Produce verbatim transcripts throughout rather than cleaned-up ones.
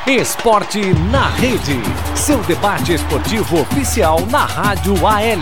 Esporte na Rede, seu debate esportivo oficial na Rádio A L.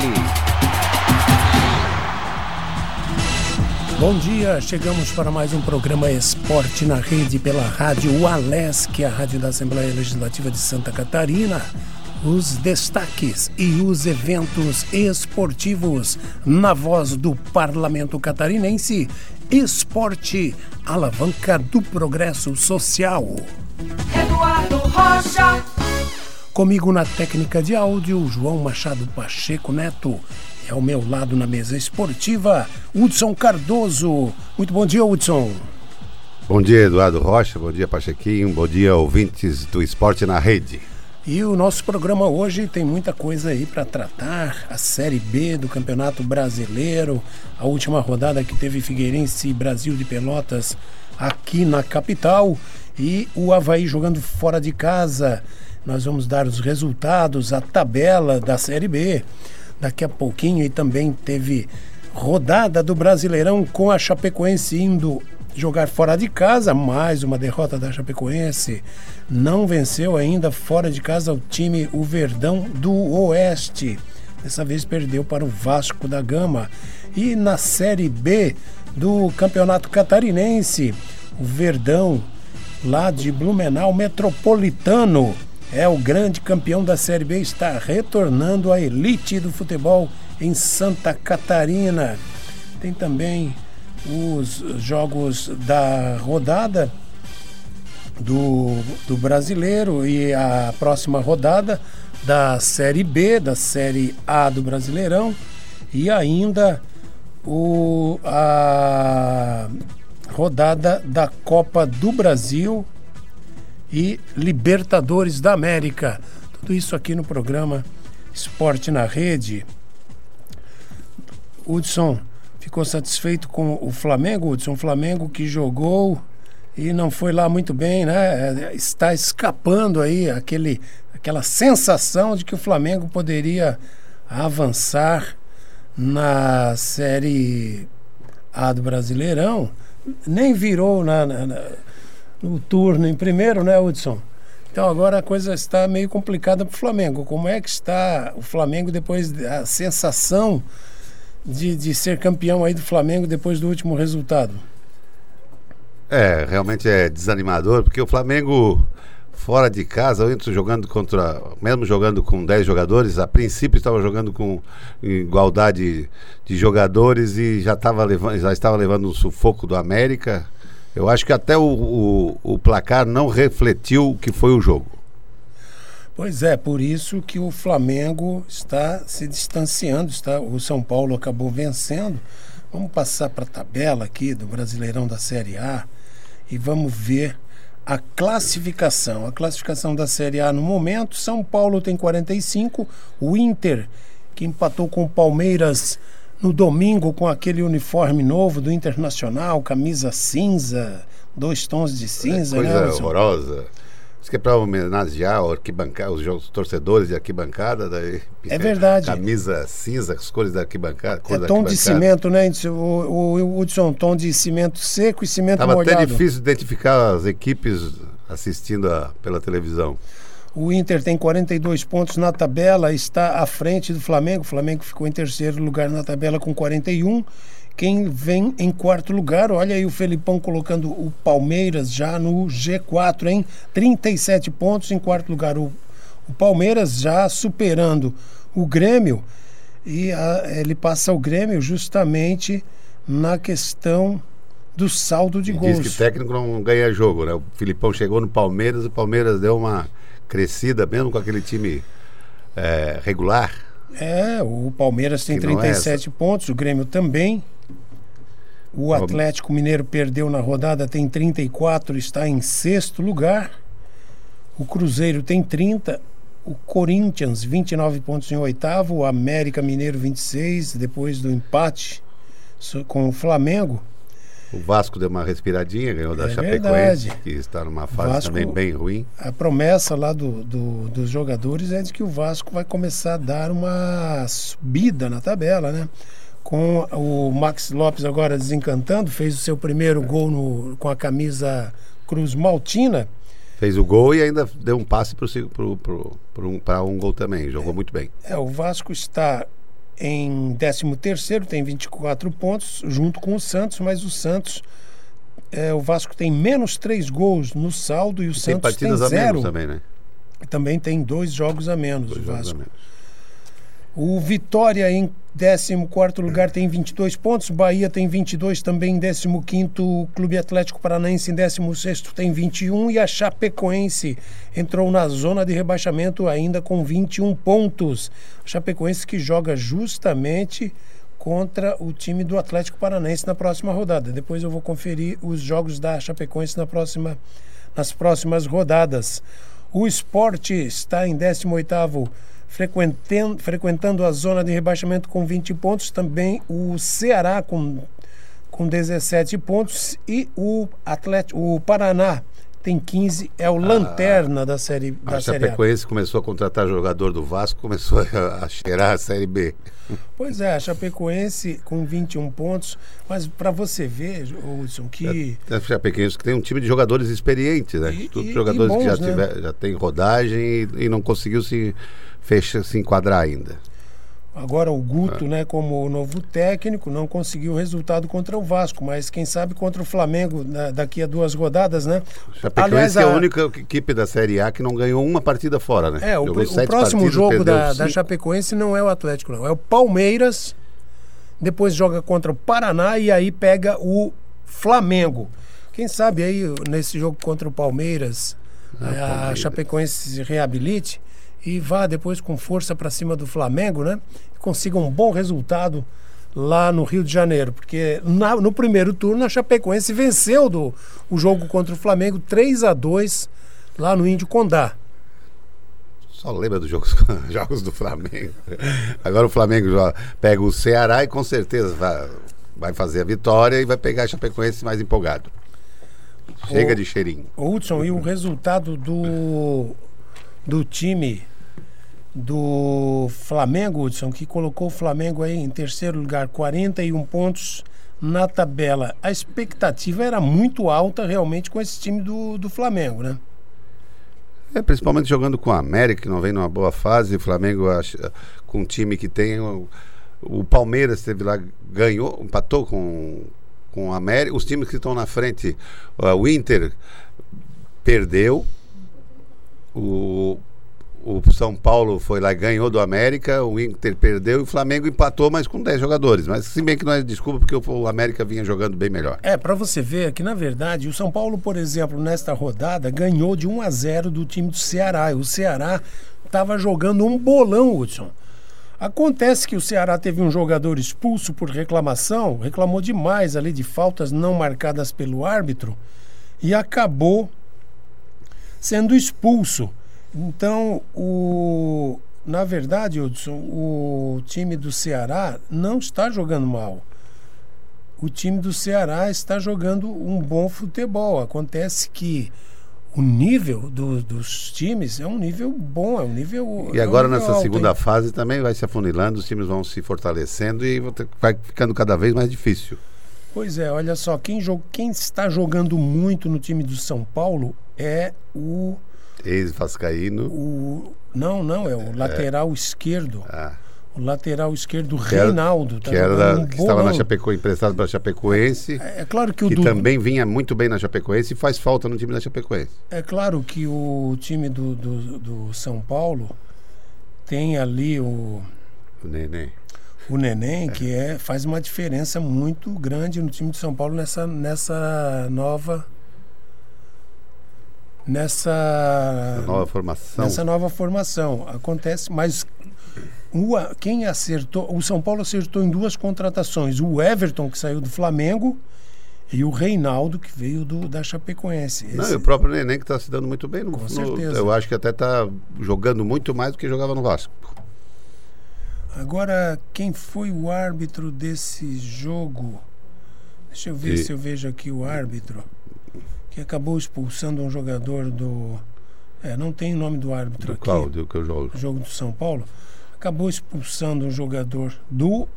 Bom dia, chegamos para mais um programa Esporte na Rede pela Rádio Alesc, a rádio da Assembleia Legislativa de Santa Catarina. Os destaques e os eventos esportivos na voz do Parlamento Catarinense. Esporte, alavanca do progresso social. Eduardo Rocha. Comigo na técnica de áudio, João Machado Pacheco Neto. E ao meu lado na mesa esportiva, Hudson Cardoso. Muito bom dia, Hudson. Bom dia, Eduardo Rocha. Bom dia, Pachequinho. Bom dia, ouvintes do Esporte na Rede. E o nosso programa hoje tem muita coisa aí para tratar. A Série B do Campeonato Brasileiro, a última rodada que teve Figueirense e Brasil de Pelotas aqui na capital, e o Avaí jogando fora de casa. Nós vamos dar os resultados, a tabela da Série B daqui a pouquinho, e também teve rodada do Brasileirão com a Chapecoense indo jogar fora de casa, mais uma derrota da Chapecoense. Não venceu ainda fora de casa o time, o Verdão do Oeste. Dessa vez perdeu para o Vasco da Gama. E na Série B do Campeonato Catarinense, o Verdão, lá de Blumenau Metropolitano, é o grande campeão da Série B, está retornando à elite do futebol em Santa Catarina. Tem também os jogos da rodada do, do Brasileiro e a próxima rodada da Série B, da Série A do Brasileirão, e ainda o, a rodada da Copa do Brasil e Libertadores da América. Tudo isso aqui no programa Esporte na Rede. Hudson, ficou satisfeito com o Flamengo, Hudson? O Flamengo que jogou e não foi lá muito bem, né? Está escapando aí aquele, aquela sensação de que o Flamengo poderia avançar na Série A do Brasileirão. Nem virou na, na, na, no turno em primeiro, né, Hudson? Então agora a coisa está meio complicada para o Flamengo. Como é que está o Flamengo depois da sensação De, de ser campeão aí do Flamengo depois do último resultado? É, realmente é desanimador, porque o Flamengo fora de casa, antes jogando contra, mesmo jogando com dez jogadores, a princípio estava jogando com igualdade de jogadores e já, tava levando, já estava levando um sufoco do América. Eu acho que até o, o, o placar não refletiu o que foi o jogo. Pois é, por isso que o Flamengo está se distanciando, está, o São Paulo acabou vencendo. Vamos passar para a tabela aqui do Brasileirão da Série A e vamos ver a classificação. A classificação da Série A no momento: São Paulo tem quarenta e cinco, o Inter, que empatou com o Palmeiras no domingo com aquele uniforme novo do Internacional, camisa cinza, dois tons de cinza, é coisa né? Horrorosa. Isso que é para homenagear os torcedores de arquibancada. Daí, é verdade. Camisa cinza, as cores da arquibancada. É tom de cimento, né? O, o, o Hudson, tom de cimento seco e cimento Tava molhado. Tava até difícil identificar as equipes assistindo a, pela televisão. O Inter tem quarenta e dois pontos na tabela, está à frente do Flamengo. O Flamengo ficou em terceiro lugar na tabela com quarenta e um. Quem vem em quarto lugar, olha aí o Felipão colocando o Palmeiras já no G quatro, hein? trinta e sete pontos em quarto lugar. O, o Palmeiras já superando o Grêmio, e a, ele passa o Grêmio justamente na questão do saldo de e gols. Diz que técnico não ganha jogo, né? O Felipão chegou no Palmeiras, o Palmeiras deu uma crescida mesmo com aquele time é, regular. É, o Palmeiras tem trinta e sete pontos, o Grêmio também. O Atlético Mineiro perdeu na rodada, tem trinta e quatro, está em sexto lugar. O Cruzeiro tem trinta. O Corinthians, vinte e nove pontos em oitavo. O América Mineiro, vinte e seis, depois do empate com o Flamengo. O Vasco deu uma respiradinha, ganhou da é Chapecoense, verdade. que está numa fase Vasco, também bem ruim. A promessa lá do, do, dos jogadores é de que o Vasco vai começar a dar uma subida na tabela, né? Com o Max Lopes agora desencantando, fez o seu primeiro gol no, com a camisa Cruz Maltina. Fez o gol e ainda deu um passe para pro, pro, pro um, um gol também. Jogou muito bem. É, o Vasco está em décimo terceiro, tem vinte e quatro pontos, junto com o Santos, mas o Santos, é, o Vasco tem menos três gols no saldo e o e Santos tem partidas tem a zero. menos também, né? Também tem dois jogos a menos Dois o jogos a Vasco. menos. O Vitória em décimo quarto lugar tem vinte e dois pontos, Bahia tem vinte e dois também em décimo quinto, o Clube Atlético Paranaense em décimo sexto tem vinte e um e a Chapecoense entrou na zona de rebaixamento ainda com vinte e um pontos. A Chapecoense que joga justamente contra o time do Atlético Paranaense na próxima rodada. Depois eu vou conferir os jogos da Chapecoense na próxima, nas próximas rodadas. O Sport está em décimo oitavo frequentando, frequentando a zona de rebaixamento com vinte pontos. Também o Ceará com, com dezessete pontos e o Atlético, o Paraná tem quinze, é o lanterna ah, da série da a série Chapecoense começou a contratar jogador do Vasco, começou a, a cheirar a Série B. Pois é, a Chapecoense com vinte e um pontos, mas para você ver, Hudson, que... É, a Chapecoense que tem um time de jogadores experientes, né? E, Todos e, jogadores e bons, que já, né? tiver, já tem rodagem e, e não conseguiu se, fecha, se enquadrar ainda. Agora o Guto, ah. né, como novo técnico, não conseguiu o resultado contra o Vasco, mas quem sabe contra o Flamengo na, daqui a duas rodadas, né? Chapecoense Aliás, a... é a única equipe da Série A que não ganhou uma partida fora, né? É, o, o próximo partidas, jogo da, da Chapecoense não é o Atlético, não. É o Palmeiras, depois joga contra o Paraná e aí pega o Flamengo. Quem sabe aí, nesse jogo contra o Palmeiras, ah, a, Palmeiras. a Chapecoense se reabilite e vá depois com força para cima do Flamengo, né? E consiga um bom resultado lá no Rio de Janeiro, porque na, no primeiro turno a Chapecoense venceu do, o jogo contra o Flamengo três a dois lá no Índio Condá. Só lembra dos jogos, jogos do Flamengo. Agora o Flamengo já pega o Ceará e com certeza vai, vai fazer a vitória e vai pegar a Chapecoense mais empolgado. Chega o, de cheirinho. Hudson, e o resultado do, do time do Flamengo, Hudson, que colocou o Flamengo aí em terceiro lugar, quarenta e um pontos na tabela. A expectativa era muito alta realmente com esse time do, do Flamengo, né? É, principalmente jogando com a América, que não vem numa boa fase. O Flamengo acha, com um time que tem... O, o Palmeiras esteve lá, ganhou, empatou com, com a América. Os times que estão na frente, uh, o Inter perdeu. O... O São Paulo foi lá e ganhou do América, o Inter perdeu e o Flamengo empatou, mas com dez jogadores. Mas se bem que não é desculpa, porque o América vinha jogando bem melhor. É, para você ver que, na verdade, o São Paulo, por exemplo, nesta rodada, ganhou de um a zero do time do Ceará. E o Ceará estava jogando um bolão, Hudson. Acontece que o Ceará teve um jogador expulso por reclamação, reclamou demais ali de faltas não marcadas pelo árbitro e acabou sendo expulso. Então, o, na verdade, Hudson, o time do Ceará não está jogando mal. O time do Ceará está jogando um bom futebol. Acontece que o nível do, dos times é um nível bom, é um nível E agora é um nível nessa alto, segunda hein? fase também vai se afunilando, os times vão se fortalecendo e vai ficando cada vez mais difícil. Pois é, olha só, quem, jog, quem está jogando muito no time do São Paulo é o... Ex-vascaíno. O, não, não, é o lateral é. esquerdo. Ah. O lateral esquerdo, que era, Reinaldo. Tá que era da, um que estava na Chapecoense, emprestado para a Chapecoense. É, é claro que o que do, também vinha muito bem na Chapecoense e faz falta no time da Chapecoense. É claro que o time do, do, do São Paulo tem ali o... O Neném. O Neném, é. que é, faz uma diferença muito grande no time de São Paulo nessa, nessa nova... Nessa nova formação. Nessa nova formação. Acontece, mas o, quem acertou, o São Paulo acertou em duas contratações, o Everton, que saiu do Flamengo, e o Reinaldo, que veio do, da Chapecoense. Esse... Não, e o próprio Neném, que está se dando muito bem. No, Com no, certeza. Eu acho que até está jogando muito mais do que jogava no Vasco. Agora, quem foi o árbitro desse jogo? Deixa eu ver e... se eu vejo aqui o árbitro. Que acabou expulsando um jogador do... É, não tem o nome do árbitro do aqui. Qual? Do que eu jogo? Jogo do São Paulo. Acabou expulsando um jogador do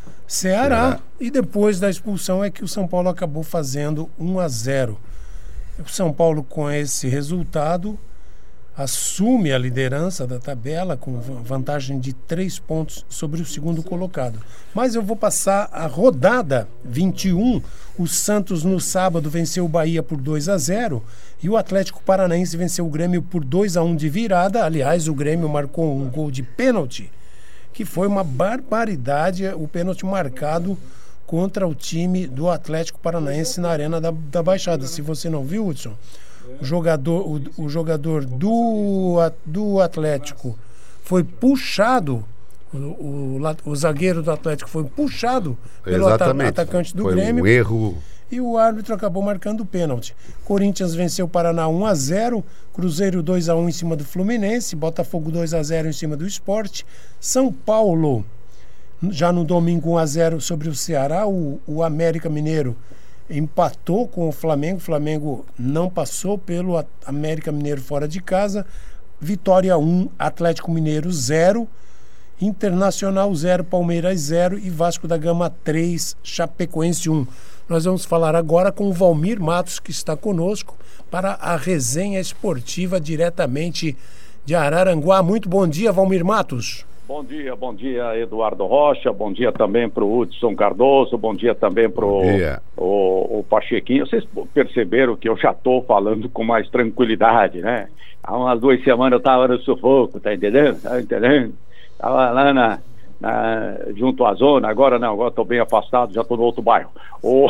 Ceará, Ceará. E depois da expulsão é que o São Paulo acabou fazendo um a zero. O São Paulo, com esse resultado, assume a liderança da tabela com vantagem de três pontos sobre o segundo colocado. Mas eu vou passar a rodada vinte e um. O Santos no sábado venceu o Bahia por dois a zero e o Atlético Paranaense venceu o Grêmio por dois a um de virada. Aliás, o Grêmio marcou um gol de pênalti, que foi uma barbaridade, o pênalti marcado contra o time do Atlético Paranaense na Arena da, da Baixada. Se você não viu, Hudson, o jogador, o, o jogador do, do Atlético foi puxado, o, o, o zagueiro do Atlético foi puxado pelo ata- atacante do foi Grêmio. Um erro. E o árbitro acabou marcando o pênalti. Corinthians venceu o Paraná um a zero, Cruzeiro dois a um em cima do Fluminense, Botafogo dois a zero em cima do Sport, São Paulo, já no domingo um a zero sobre o Ceará, o, o América Mineiro empatou com o Flamengo, o Flamengo não passou pelo América Mineiro fora de casa, Vitória um, Atlético Mineiro zero, Internacional zero, Palmeiras zero e Vasco da Gama três, Chapecoense um. Nós vamos falar agora com o Valmir Matos, que está conosco para a resenha esportiva diretamente de Araranguá. Muito bom dia, Valmir Matos. Bom dia, bom dia, Eduardo Rocha, bom dia também para o Hudson Cardoso, bom dia também para o, o Pachequinho. Vocês perceberam que eu já estou falando com mais tranquilidade, né? Há umas duas semanas eu estava no sufoco, tá entendendo? Tá entendendo? Estava lá na... Na, junto à zona, agora não, agora estou bem afastado, já estou no outro bairro. Oh.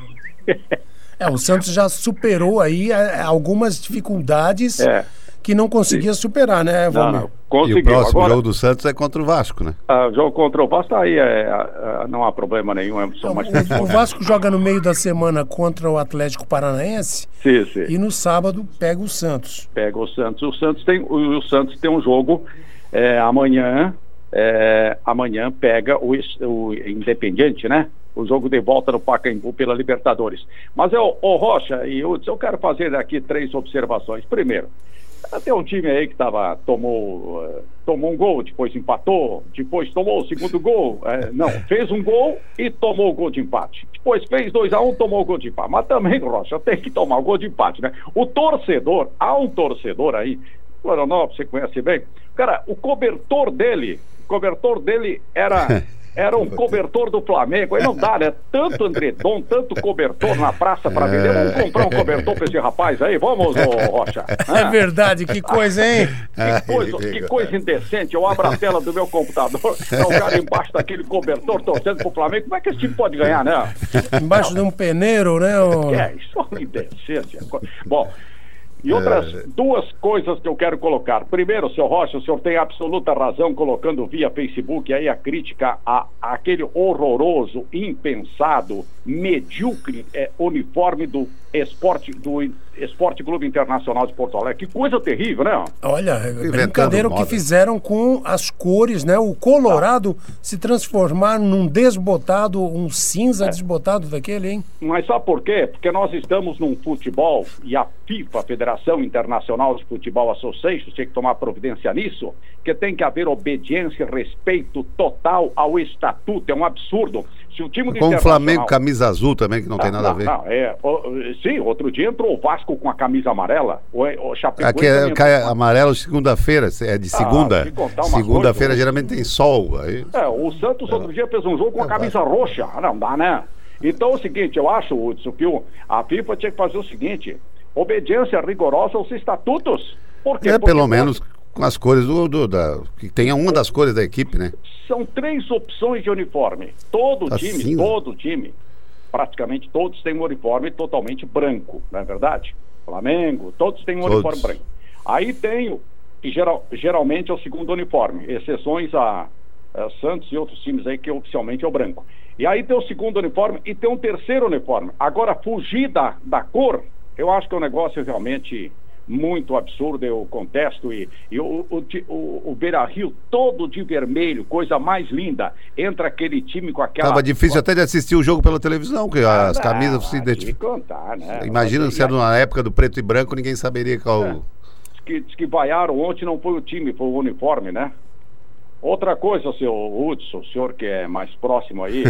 É, o Santos já superou aí é, algumas dificuldades é. que não conseguia Sim. superar, né, Valmir? Não, não. E o próximo agora, jogo do Santos é contra o Vasco, né? O jogo contra o Vasco aí, é, é, não há problema nenhum. É, não, mais o, o Vasco joga no meio da semana contra o Atlético Paranaense sim, sim. e no sábado pega o Santos. Pega o Santos. O Santos tem, o, o Santos tem um jogo é, amanhã. É, amanhã pega o, o Independiente, né? O jogo de volta no Pacaembu pela Libertadores. Mas eu, o Rocha e Hudson, eu quero fazer aqui três observações. Primeiro, tem um time aí que tava, tomou, uh, tomou um gol, depois empatou, depois tomou o segundo gol. Uh, não, fez um gol e tomou o gol de empate. Depois fez dois a um, tomou o gol de empate. Mas também, Rocha, tem que tomar o gol de empate, né? O torcedor, há um torcedor aí, Florianópolis, você conhece bem, cara, o cobertor dele, o cobertor dele era... Era um cobertor do Flamengo. Aí não dá, né? Tanto Andredon, tanto cobertor na praça para vender. Vamos comprar um cobertor para esse rapaz aí? Vamos, ô Rocha. Ah. É verdade, que coisa, hein? Que coisa, que coisa indecente. Eu abro a tela do meu computador, tá o cara embaixo daquele cobertor torcendo pro Flamengo. Como é que esse time pode ganhar, né? Embaixo não. de um peneiro, né? Ô... É, isso é uma indecência. Bom... E outras é... duas coisas que eu quero colocar. Primeiro, senhor Rocha, o senhor tem absoluta razão colocando via Facebook aí a crítica a, a aquele horroroso, impensado, medíocre é, uniforme do esporte, do Esporte Clube Internacional de Porto Alegre. Que coisa terrível, né? Olha, é brincadeira o que fizeram com as cores, né? O colorado ah. se transformar num desbotado, um cinza é. desbotado daquele, hein? Mas sabe por quê? Porque nós estamos num futebol e a FIFA, a Federação Internacional de Futebol Association, tem que tomar providência nisso, que tem que haver obediência e respeito total ao estatuto. É um absurdo. Se o time do com o Flamengo camisa azul também, que não, não tem nada não, a ver. Não, é, o, sim, outro dia entrou o Vasco com a camisa amarela. O, o Chapecoense aqui é, cai amarelo segunda-feira, é de segunda. Ah, segunda-feira geralmente tem sol. Aí... É, o Santos outro dia fez um jogo com a camisa roxa. Não dá, né? Então é o seguinte, eu acho, Hudson, que a FIFA tinha que fazer o seguinte: obediência rigorosa aos estatutos. Por quê? É, Porque pelo menos com as cores do, do da, que tenha uma das cores da equipe, né? São três opções de uniforme. Todo assim, time, todo time, praticamente todos têm um uniforme totalmente branco, não é verdade? Flamengo, todos têm um todos. uniforme branco. Aí tem, e geral, geralmente é o segundo uniforme, exceções a, a Santos e outros times aí que oficialmente é o branco. E aí tem o segundo uniforme e tem um terceiro uniforme. Agora, fugir da, da cor, eu acho que é um negócio realmente... muito absurdo, eu contesto. E, e o, o, o, o Beira-Rio todo de vermelho, coisa mais linda. Entra aquele time com aquela... Tava difícil até de assistir o jogo pela televisão, que ah, as não, camisas se identificam. Né? Imagina se era na época do preto e branco, ninguém saberia qual... É. Diz que, diz que vaiaram ontem, não foi o time, foi o uniforme, né? Outra coisa, seu Hudson, o senhor que é mais próximo aí,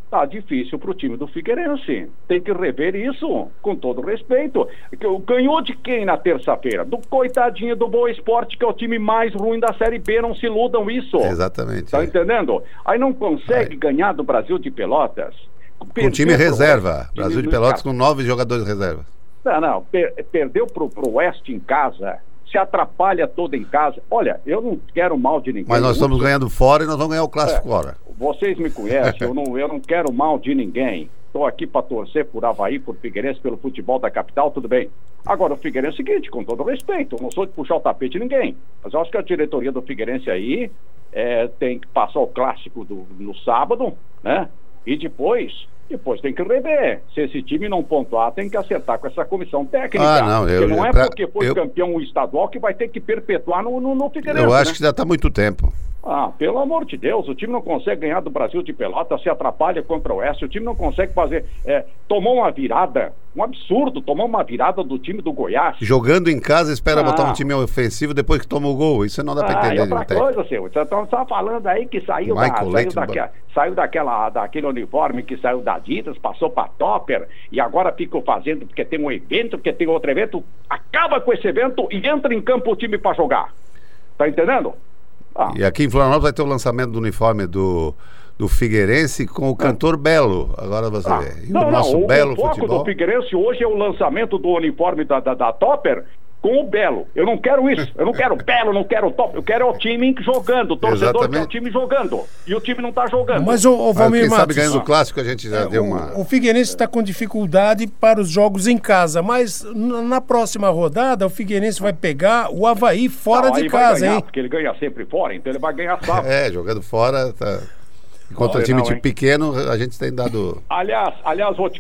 tá difícil para o time do Figueirense. Tem que rever isso, com todo respeito. Ganhou de quem na terça-feira? Do coitadinho do Boa Esporte, que é o time mais ruim da Série B, não se iludam isso. Exatamente. Tá é. entendendo? Aí não consegue Aí. ganhar do Brasil de Pelotas. Com time reserva. Pro... Brasil de Pelotas com nove jogadores reserva. Não, não. Per perdeu pro, pro Oeste em casa. Se atrapalha todo em casa. Olha, eu não quero mal de ninguém. Mas nós estamos ganhando fora e nós vamos ganhar o clássico é, fora. Vocês me conhecem, eu não, eu não quero mal de ninguém. Estou aqui para torcer por Avaí, por Figueirense, pelo futebol da capital, tudo bem. Agora, o Figueirense é o seguinte, com todo respeito, eu não sou de puxar o tapete de ninguém, mas eu acho que a diretoria do Figueirense aí é, tem que passar o clássico do, no sábado, né? E depois... Depois tem que rever. Se esse time não pontuar, tem que acertar com essa comissão técnica. Ah, não, eu, porque não é pra, porque foi eu, campeão estadual que vai ter que perpetuar no, no, no Figueirense. Eu acho né? que já está muito tempo. Ah, pelo amor de Deus, o time não consegue ganhar do Brasil de Pelotas, se atrapalha contra o Oeste, o time não consegue fazer... É, tomou uma virada, um absurdo, tomou uma virada do time do Goiás. Jogando em casa, espera ah. botar um time ofensivo depois que toma o gol. Isso não dá para ah, entender. E outra coisa, seu, você está falando aí que saiu, da, saiu, daquela, saiu daquela, daquele uniforme que saiu da Adidas, passou para Topper, e agora ficam fazendo porque tem um evento, porque tem outro evento, acaba com esse evento e entra em campo o time para jogar. Tá entendendo? Ah. E aqui em Florianópolis vai ter o lançamento do uniforme do, do Figueirense com o cantor ah. Belo. Agora você ah. vê. E não, o nosso não, o, Belo o foco futebol... do Figueirense hoje é o lançamento do uniforme da, da, da Topper com o Belo. Eu não quero isso. Eu não quero o Belo, não quero o Topper. Eu quero o time jogando. O torcedor quer o time jogando. E o time não está jogando. Mas o, o Valmir Mas, quem Matos... sabe ganhando o clássico a gente já é, deu o, uma... O Figueirense está com dificuldade para os jogos em casa, mas na próxima rodada o Figueirense vai pegar o Avaí fora não, de casa, ganhar, hein? Porque ele ganha sempre fora, então ele vai ganhar sábado. É, jogando fora... Tá... Contra time não, pequeno, a gente tem dado... Aliás, aliás, vou te...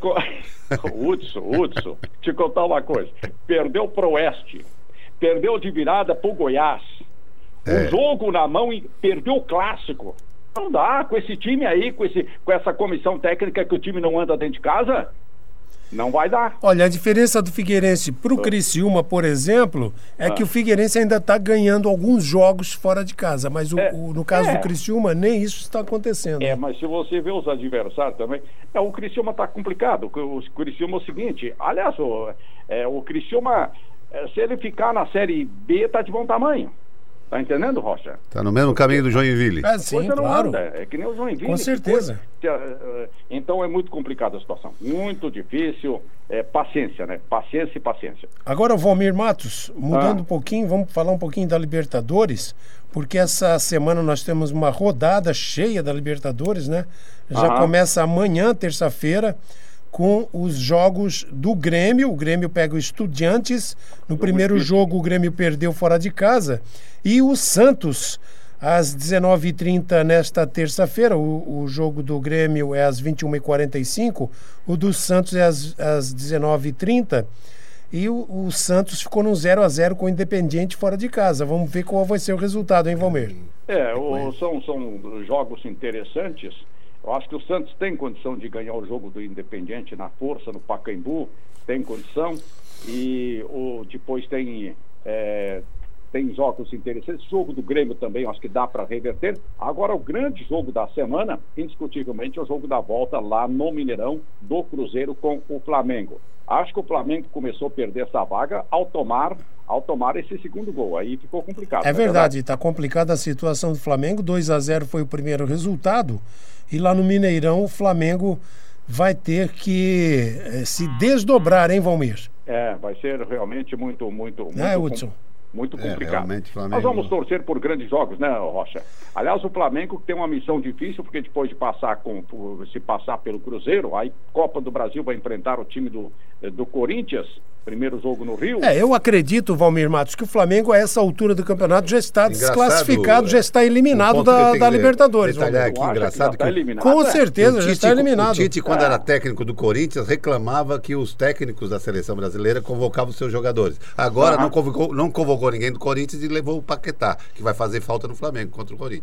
Hudson, Hudson, te contar uma coisa. Perdeu pro Oeste. Perdeu de virada pro Goiás. É. Um jogo na mão e perdeu o clássico. Não dá, com esse time aí, com, esse, com essa comissão técnica que o time não anda dentro de casa, não vai dar. Olha, a diferença do Figueirense pro Criciúma, por exemplo, é ah. que o Figueirense ainda está ganhando alguns jogos fora de casa, mas o, é, o, no caso é. do Criciúma, nem isso está acontecendo. É, mas se você vê os adversários também, é, o Criciúma está complicado. O Criciúma é o seguinte, aliás, o, é, o Criciúma... Se ele ficar na Série B, tá de bom tamanho. Tá entendendo, Rocha? Tá no mesmo caminho do Joinville. Ah, sim, claro. Anda. É que nem o Joinville. Com certeza. Coisa... Então é muito complicada a situação. Muito difícil. É, paciência, né? Paciência e paciência. Agora, o Valmir Matos, mudando ah. um pouquinho, vamos falar um pouquinho da Libertadores, porque essa semana nós temos uma rodada cheia da Libertadores, né? Já ah. começa amanhã, terça-feira, com os jogos do Grêmio. O Grêmio pega o Estudiantes. No primeiro jogo o Grêmio perdeu fora de casa. E o Santos, às dezenove e trinta nesta terça-feira. O, o jogo do Grêmio é às vinte e uma e quarenta e cinco. O do Santos é às, às dezenove e trinta. E o, o Santos ficou no zero a zero com o Independiente fora de casa. Vamos ver qual vai ser o resultado, hein, Valmir? É, o, são, são jogos interessantes. Eu acho que o Santos tem condição de ganhar o jogo do Independiente na força, no Pacaembu, tem condição, e o, depois tem, é, tem jogos interessantes. O jogo do Grêmio também, eu acho que dá para reverter. Agora, o grande jogo da semana, indiscutivelmente, é o jogo da volta lá no Mineirão, do Cruzeiro com o Flamengo. Acho que o Flamengo começou a perder essa vaga ao tomar, ao tomar esse segundo gol. Aí ficou complicado. É verdade, está complicada a situação do Flamengo. dois a zero foi o primeiro resultado. E lá no Mineirão o Flamengo vai ter que eh, se desdobrar, hein, Valmir? É, vai ser realmente muito, muito, muito, é, Hudson? muito complicado. É, realmente, Flamengo... Nós vamos torcer por grandes jogos, né, Rocha? Aliás, o Flamengo tem uma missão difícil, porque depois de passar com, se passar pelo Cruzeiro, aí Copa do Brasil vai enfrentar o time do, do Corinthians, primeiro jogo no Rio. É, eu acredito, Valmir Matos, que o Flamengo a essa altura do campeonato já está engraçado, desclassificado, já está eliminado da, da Libertadores. Aqui, engraçado que, que tá com certeza, já está eliminado. O Tite, quando é. era técnico do Corinthians, reclamava que os técnicos da seleção brasileira convocavam os seus jogadores. Agora ah. não, convocou, não convocou ninguém do Corinthians e levou o Paquetá, que vai fazer falta no Flamengo contra o Corinthians.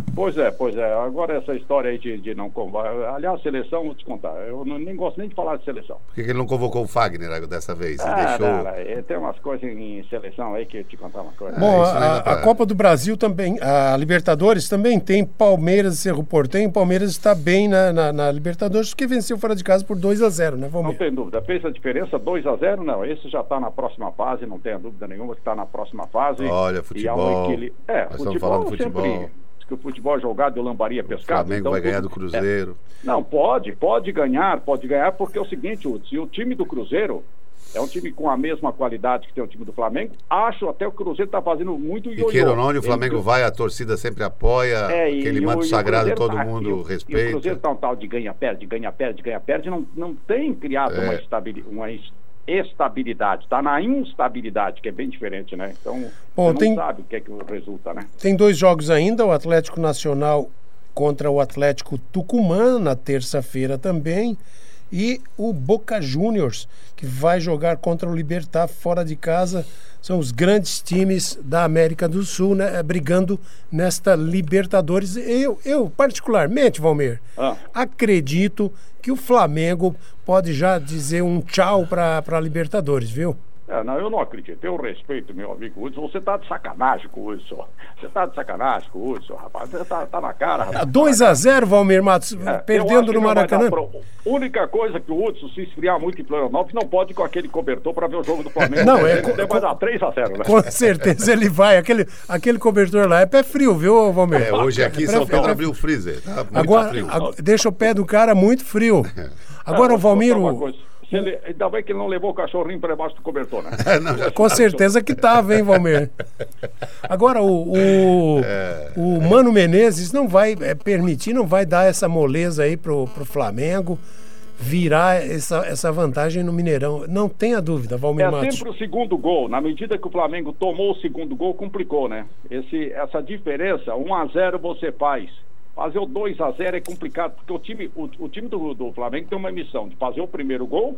Pois é, pois é. Agora essa história aí de, de não convocar. Aliás, seleção, vou te contar. Eu não, nem gosto nem de falar de seleção. Por que ele não convocou o Fagner dessa vez? Ah, deixou... não, não, tem umas coisas em seleção aí que eu te contar uma coisa. Bom, isso a, pra- a Copa do Brasil também, a Libertadores também tem Palmeiras e Cerro Porteño. Palmeiras está bem na, na, na Libertadores porque venceu fora de casa por dois a zero, né, Não Valmir? tem dúvida. Fez a diferença, dois a zero, não. Esse já está na próxima fase, não tenha dúvida nenhuma que está na próxima fase. Olha, E há um futebol. equili- É, Nós estamos futebol falando de futebol. sempre. Diz que o futebol é jogado e o lambaria O pescado. Flamengo então vai tudo- ganhar do Cruzeiro. É. Não, pode, pode ganhar, pode ganhar, porque é o seguinte, Hudson, se o time do Cruzeiro é um time com a mesma qualidade que tem o time do Flamengo, acho até que o Cruzeiro está fazendo muito E ioiô. queira ou não, onde o Flamengo Ele- vai, a torcida sempre apoia, É, e- aquele e o- manto e o sagrado Cruzeiro todo tá- mundo e o- E o respeita. Cruzeiro tá um tal de ganha-perde, ganha-perde, ganha-perde, não, não tem criado É. uma, estabili uma es- estabilidade, está na instabilidade, que é bem diferente, né? Então, Bom, você não tem- sabe o que é que resulta, né? Tem dois jogos ainda, o Atlético Nacional contra o Atlético Tucumã, na terça-feira também, e o Boca Juniors, que vai jogar contra o Libertad fora de casa. São os grandes times da América do Sul, né, brigando nesta Libertadores. Eu, eu particularmente, Valmir, Ah. acredito que o Flamengo pode já dizer um tchau para a Libertadores, viu? É, não, eu não acredito. Eu respeito, meu amigo Hudson. Você tá de sacanagem com o Hudson. Você tá de sacanagem com o Hudson, rapaz. Você tá, tá na cara, rapaz. dois a zero, Valmir Matos, É, eu acho perdendo que no não vai Maracanã. dar pro- única coisa que o Hudson, se esfriar muito em Florianópolis, não pode ir com aquele cobertor para ver o jogo do Flamengo. Não, é Ele co- vai co- dar três a zero, né? Com certeza ele vai. Aquele, aquele cobertor lá é pé frio, viu, Valmir? É, hoje aqui em São pré- Paulo pré- abriu o freezer. Tá muito Agora, frio. ag- deixa o pé do cara muito frio. Agora, Não, o Valmir, vou te falar uma o- coisa. Se ele, ainda bem que ele não levou o cachorrinho para debaixo do cobertor, né? Não, já- com certeza que tava, hein, Valmir? Agora, o, o, o Mano Menezes não vai é, permitir, não vai dar essa moleza aí pro, pro Flamengo virar essa, essa vantagem no Mineirão. Não tenha dúvida, Valmir É Matos. sempre o segundo gol. Na medida que o Flamengo tomou o segundo gol, complicou, né? Esse, essa diferença, um a zero você faz. Fazer o dois a zero é complicado, porque o time, o, o time do, do Flamengo tem uma missão de fazer o primeiro gol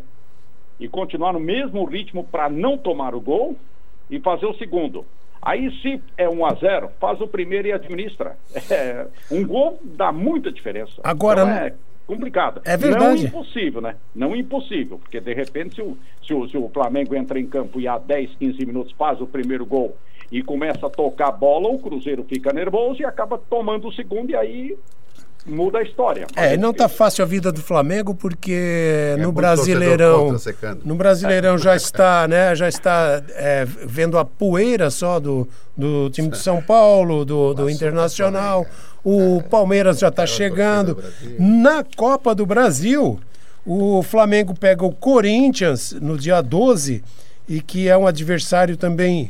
e continuar no mesmo ritmo para não tomar o gol e fazer o segundo. Aí, se é um a zero, faz o primeiro e administra. É, um gol dá muita diferença. Agora, Então é complicado. é verdade. Não impossível, né? Não impossível, porque de repente se o, se o, se o Flamengo entra em campo e há dez, quinze minutos faz o primeiro gol e começa a tocar a bola, o Cruzeiro fica nervoso e acaba tomando o segundo e aí muda a história. É, não tá fácil a vida do Flamengo porque no muito Brasileirão, torcedor contra secando. no Brasileirão já está, né, já está é, vendo a poeira só do, do time de São Paulo, do, do Internacional. O Palmeiras já está chegando. Na Copa do Brasil, o Flamengo pega o Corinthians no dia doze e que é um adversário também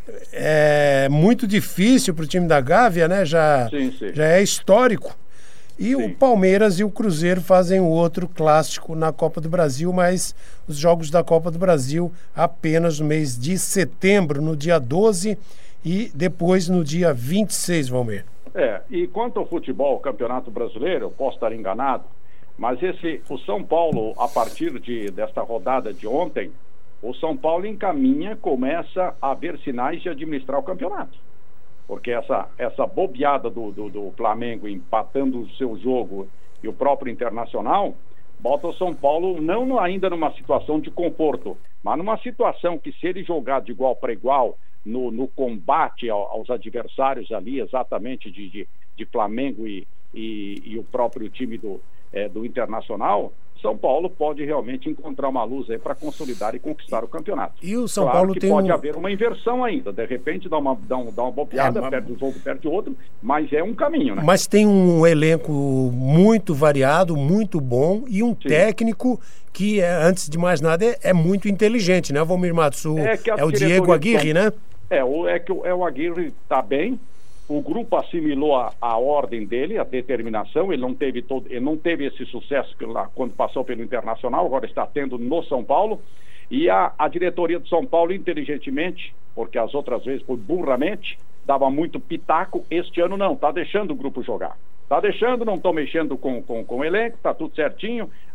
é, muito difícil para o time da Gávea, né? Já, Sim, sim. já é histórico. E Sim. o Palmeiras e o Cruzeiro fazem o outro clássico na Copa do Brasil, mas os jogos da Copa do Brasil apenas no mês de setembro, no dia doze e depois no dia vinte e seis, Valmir. É, e quanto ao futebol, Campeonato Brasileiro, eu posso estar enganado, mas esse, o São Paulo, a partir de, desta rodada de ontem, o São Paulo encaminha, começa a ver sinais de administrar o campeonato. Porque essa, essa bobeada do, do, do Flamengo empatando o seu jogo e o próprio Internacional, bota o São Paulo não ainda numa situação de conforto, mas numa situação que, se ele jogar de igual para igual no, no combate ao, aos adversários ali, exatamente de, de, de Flamengo e, e, e o próprio time do, é, do Internacional, São Paulo pode realmente encontrar uma luz aí para consolidar e conquistar o campeonato. E o São Claro Paulo que tem pode um- haver uma inversão ainda, de repente dá uma, dá um, dá uma bobeada, É, mas- perde um jogo, perde outro, mas é um caminho, né? Mas tem um elenco muito variado, muito bom e um técnico que, é, antes de mais nada, é, é muito inteligente, né, Valmir Matos? O, É que a é o diretoria Diego do Aguirre, São- né? É, o, é que o, é, o Aguirre está bem, o grupo assimilou a, a ordem dele, a determinação, ele não teve todo, ele não teve esse sucesso que lá quando passou pelo Internacional, agora está tendo no São Paulo, e a, a diretoria do São Paulo, inteligentemente, porque as outras vezes foi burramente, dava muito pitaco, este ano não, está deixando o grupo jogar. Está deixando, não estão mexendo com, com, com o elenco, está tudo certinho,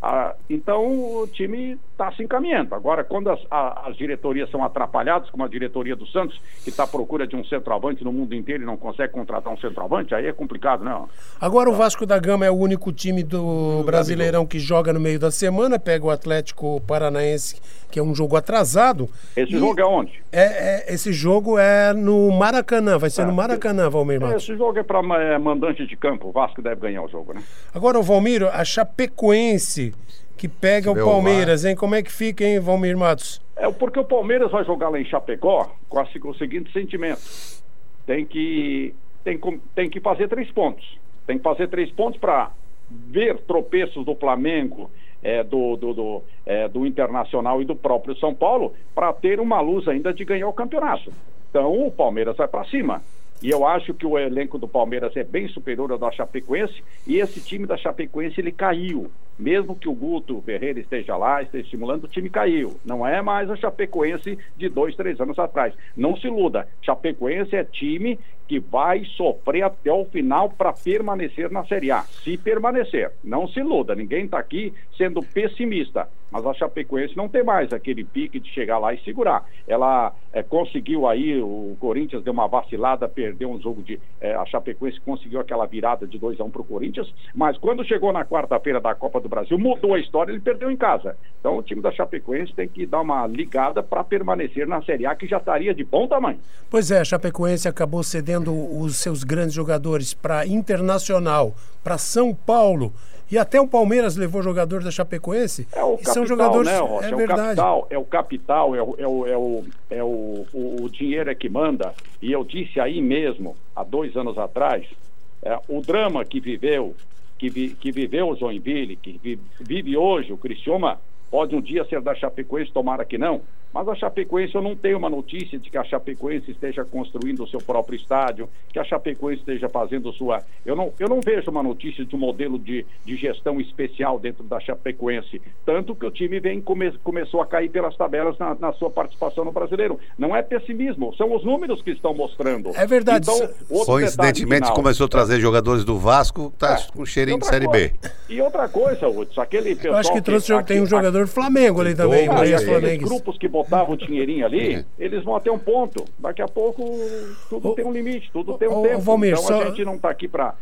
Ah, então o time está se encaminhando. Agora, quando as, a, as diretorias são atrapalhadas, como a diretoria do Santos, que está à procura de um centroavante no mundo inteiro e não consegue contratar um centroavante, aí é complicado, né? Agora o Vasco da Gama é o único time do Brasileirão que joga no meio da semana, pega o Atlético Paranaense, que é um jogo atrasado. Esse jogo é onde? É, é, esse jogo é no Maracanã, vai ser É, no Maracanã, Valmir Matos. Esse jogo é para é, mandante de campo, o Vasco deve ganhar o jogo, né? Agora, o Valmir, a Chapecoense que pega o Palmeiras, hein? Como é que fica, hein, Valmir Matos? É porque o Palmeiras vai jogar lá em Chapecó com, a, com o seguinte sentimento: tem que, tem, tem que fazer três pontos. Tem que fazer três pontos para ver tropeços do Flamengo, é, do, do, do, é, do Internacional e do próprio São Paulo, para ter uma luz ainda de ganhar o campeonato. Então o Palmeiras vai para cima. E eu acho que o elenco do Palmeiras é bem superior ao da Chapecoense, e esse time da Chapecoense, ele caiu. Mesmo que o Guto Ferreira esteja lá, esteja estimulando, o time caiu. Não é mais a Chapecoense de dois, três anos atrás. Não se iluda. Chapecoense é time que vai sofrer até o final para permanecer na Série A. Se permanecer. Não se iluda. Ninguém está aqui sendo pessimista. Mas a Chapecoense não tem mais aquele pique de chegar lá e segurar. Ela é, conseguiu aí, o Corinthians deu uma vacilada, perdeu um jogo de... É, a Chapecoense conseguiu aquela virada de dois a um para o Corinthians, mas quando chegou na quarta-feira da Copa do Brasil, mudou a história, ele perdeu em casa. Então o time da Chapecoense tem que dar uma ligada para permanecer na Série A, que já estaria de bom tamanho. Pois é, a Chapecoense acabou cedendo os seus grandes jogadores para Internacional, para São Paulo, e até o Palmeiras levou jogador da Chapecoense. É o capital, são jogadores, né, Rocha? é, é o verdade. capital, é o capital, é o, é o, é o, é o, o, o dinheiro é que manda. E eu disse aí mesmo, há dois anos atrás, é, o drama que viveu, que, vi, que viveu o Joinville, que vi, vive hoje o Criciúma, pode um dia ser da Chapecoense, tomara que não. Mas a Chapecoense, eu não tenho uma notícia de que a Chapecoense esteja construindo o seu próprio estádio, que a Chapecoense esteja fazendo sua... Eu não, eu não vejo uma notícia de um modelo de, de gestão especial dentro da Chapecoense. Tanto que o time vem, come, começou a cair pelas tabelas na, na sua participação no Brasileiro. Não é pessimismo, são os números que estão mostrando. É verdade. Então, coincidentemente, final, começou a trazer jogadores do Vasco, tá é, com cheirinho de Série coisa. B. E outra coisa, Hudson, aquele pessoal... Eu acho que trouxe, que, tem um aqui, jogador do Flamengo ali também. Ah, Maria aqueles grupos que botavam o dinheirinho ali, é. eles vão até um ponto. Daqui a pouco tudo oh, tem um limite, tudo oh, tem um oh, tempo. Valmir, então só... a gente não está aqui para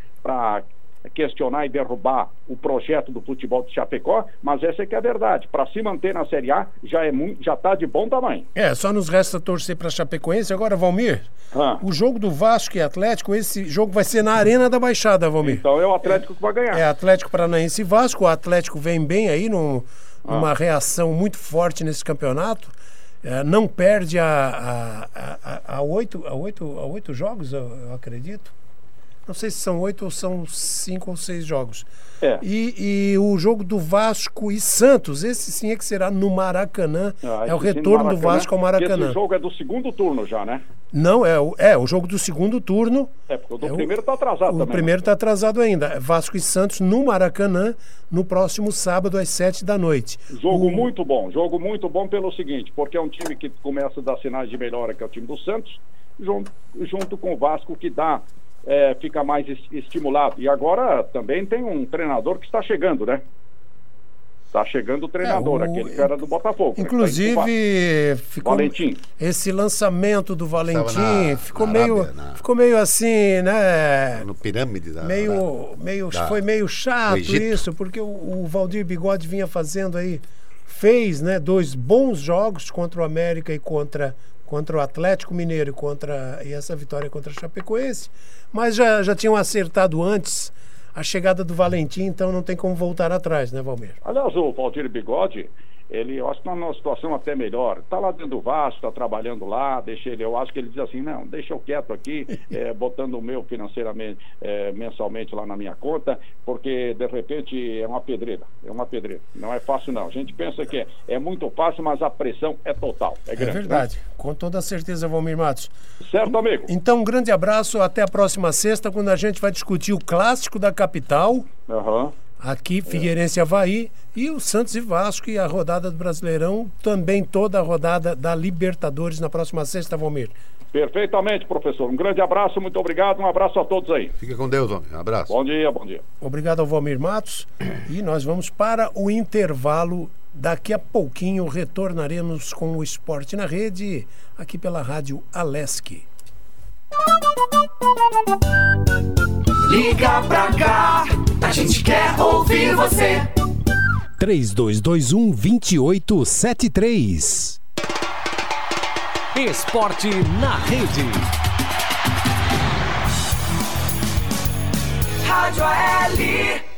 questionar e derrubar o projeto do futebol de Chapecó, mas essa é que é a verdade. Para se manter na Série A, já é muito, já está de bom tamanho. É, só nos resta torcer para Chapecoense. Agora, Valmir, ah. o jogo do Vasco e Atlético, esse jogo vai ser na Arena da Baixada, Valmir. Então é o Atlético é, que vai ganhar. É Atlético Paranaense e Vasco. O Atlético vem bem aí, num, ah. numa reação muito forte nesse campeonato. É, não perde a, a, a, a, oito, a, oito, a oito jogos, eu, eu acredito. Não sei se são oito ou são cinco ou seis jogos. É. E, e o jogo do Vasco e Santos, esse sim é que será no Maracanã. Ah, é o retorno Maracanã, do Vasco ao Maracanã. Esse jogo é do segundo turno já, né? Não, é o, é o jogo do segundo turno. É, porque o do é primeiro está atrasado o, também. O primeiro está atrasado ainda. Vasco e Santos no Maracanã, no próximo sábado, às sete da noite. Jogo o... muito bom. Jogo muito bom pelo seguinte, porque é um time que começa a dar sinais de melhora, que é o time do Santos, junto, junto com o Vasco, que dá... É, fica mais estimulado. E agora também tem um treinador que está chegando, né? Está chegando o treinador, é, o... aquele que era do Botafogo. Inclusive, ficou Valentim. Esse lançamento do Valentim na, ficou, na meio, Arábia, na... ficou meio assim, né? No pirâmide da meio, meio da... Foi meio chato isso, porque o, o Valdir Bigode vinha fazendo aí, fez, né, dois bons jogos contra o América e contra contra o Atlético Mineiro e, contra, e essa vitória contra a Chapecoense, mas já, já tinham acertado antes a chegada do Valentim, então não tem como voltar atrás, né, Valmir? Aliás, o Valdir Bigode, ele, eu acho que está numa situação até melhor. Está lá dentro do Vasco, está trabalhando lá, deixa ele, eu acho que ele diz assim, não, deixa eu quieto aqui, é, botando o meu financeiramente, é, mensalmente lá na minha conta, porque de repente é uma pedreira, é uma pedreira. Não é fácil não. A gente pensa que é, é muito fácil, mas a pressão é total, é grande. É verdade, né? Com toda certeza, Valmir Matos. Certo, amigo. Então, um grande abraço, até a próxima sexta, quando a gente vai discutir o clássico da capital. Aham. Uhum. Aqui, Figueirense e Avaí, e o Santos e Vasco, e a rodada do Brasileirão, também toda a rodada da Libertadores na próxima sexta, Valmir. Perfeitamente, professor. Um grande abraço, muito obrigado. Um abraço a todos aí. Fica com Deus, homem. Um abraço. Bom dia, bom dia. Obrigado ao Valmir Matos. E nós vamos para o intervalo. Daqui a pouquinho retornaremos com o Esporte na Rede, aqui pela Rádio Alesc. Liga pra cá, a gente quer ouvir você. três dois dois um, dois oito sete três. Esporte na Rede. Rádio A L.